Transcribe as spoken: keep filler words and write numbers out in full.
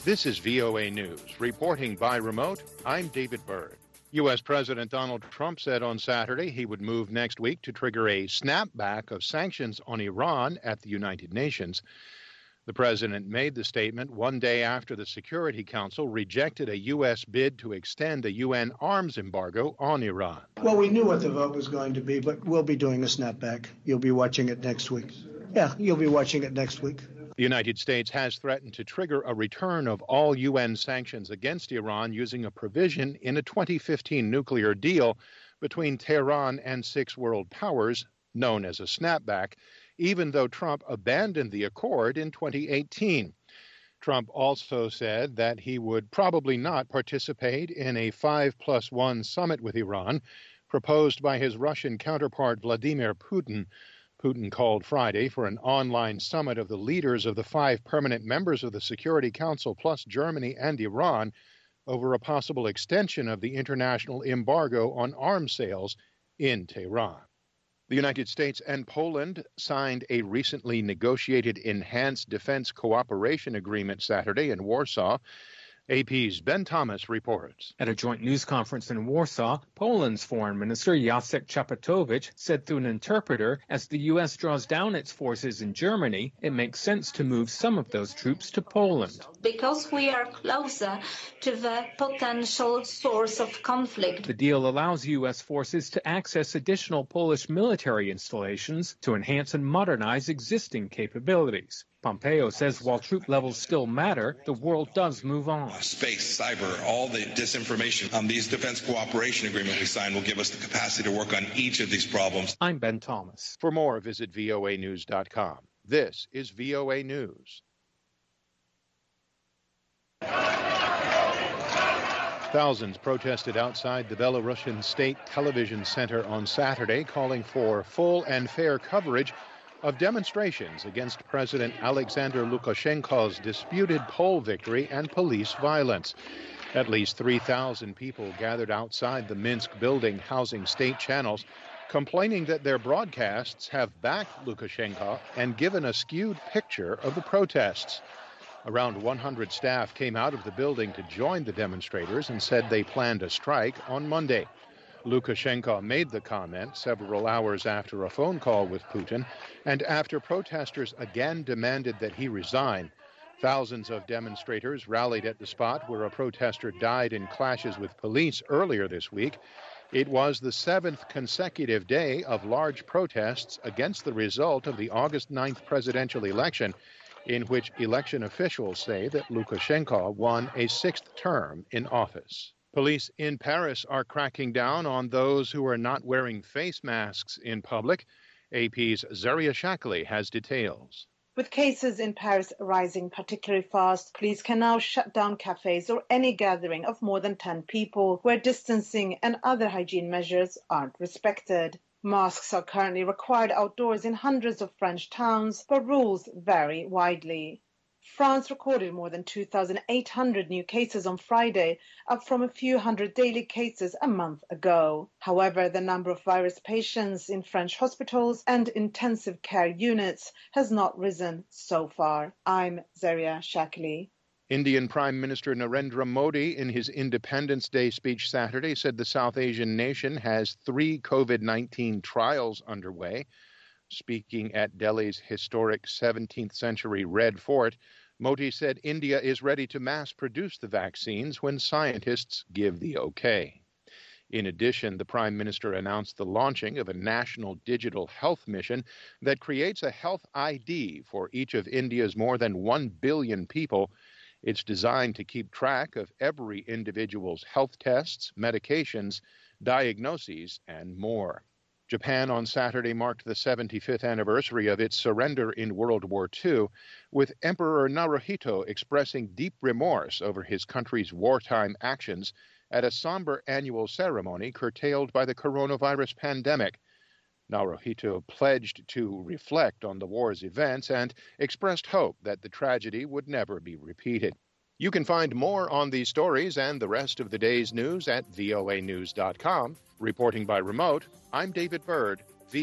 This is V O A News. Reporting by remote, I'm David Byrd. U S. President Donald Trump said on Saturday he would move next week to trigger a snapback of sanctions on Iran at the United Nations. The president made the statement one day after the Security Council rejected a U S bid to extend a U N arms embargo on Iran. Well, we knew what the vote was going to be, but we'll be doing a snapback. You'll be watching it next week. Yeah, you'll be watching it next week. The United States has threatened to trigger a return of all U N sanctions against Iran using a provision in a twenty fifteen nuclear deal between Tehran and six world powers, known as a snapback, even though Trump abandoned the accord in twenty eighteen. Trump also said that he would probably not participate in a five plus one summit with Iran proposed by his Russian counterpart Vladimir Putin. Putin called Friday for an online summit of the leaders of the five permanent members of the Security Council, plus Germany and Iran, over a possible extension of the international embargo on arms sales in Tehran. The United States and Poland signed a recently negotiated enhanced defense cooperation agreement Saturday in Warsaw. A P's Ben Thomas reports. At a joint news conference in Warsaw, Poland's Foreign Minister Jacek Czaputowicz said through an interpreter, as the U S draws down its forces in Germany, it makes sense to move some of those troops to Poland. Because we are closer to the potential source of conflict. The deal allows U S forces to access additional Polish military installations to enhance and modernize existing capabilities. Pompeo says while troop levels still matter, the world does move on. Space, cyber, all the disinformation on these defense cooperation agreements we signed will give us the capacity to work on each of these problems. I'm Ben Thomas. For more, visit V O A news dot com. This is V O A News. Thousands protested outside the Belarusian State Television Center on Saturday, calling for full and fair coverage of demonstrations against President Alexander Lukashenko's disputed poll victory and police violence. At least three thousand people gathered outside the Minsk building housing state channels, complaining that their broadcasts have backed Lukashenko and given a skewed picture of the protests. Around one hundred staff came out of the building to join the demonstrators and said they planned a strike on Monday. Lukashenko made the comment several hours after a phone call with Putin and after protesters again demanded that he resign. Thousands of demonstrators rallied at the spot where a protester died in clashes with police earlier this week. It was the seventh consecutive day of large protests against the result of the August ninth presidential election, in which election officials say that Lukashenko won a sixth term in office. Police in Paris are cracking down on those who are not wearing face masks in public. A P's Zaria Shakli has details. With cases in Paris rising particularly fast, police can now shut down cafes or any gathering of more than ten people where distancing and other hygiene measures aren't respected. Masks are currently required outdoors in hundreds of French towns, but rules vary widely. France recorded more than two thousand eight hundred new cases on Friday, up from a few hundred daily cases a month ago. However, the number of virus patients in French hospitals and intensive care units has not risen so far. I'm Zaria Shakli. Indian Prime Minister Narendra Modi, in his Independence Day speech Saturday, said the South Asian nation has three COVID nineteen trials underway. Speaking at Delhi's historic seventeenth century Red Fort, Modi said India is ready to mass produce the vaccines when scientists give the okay. In addition, the Prime Minister announced the launching of a national digital health mission that creates a health I D for each of India's more than one billion people. It's designed to keep track of every individual's health tests, medications, diagnoses, and more. Japan on Saturday marked the seventy-fifth anniversary of its surrender in World War Two, with Emperor Naruhito expressing deep remorse over his country's wartime actions at a somber annual ceremony curtailed by the coronavirus pandemic. Naruhito pledged to reflect on the war's events and expressed hope that the tragedy would never be repeated. You can find more on these stories and the rest of the day's news at V O A news dot com. Reporting by remote, I'm David Byrd.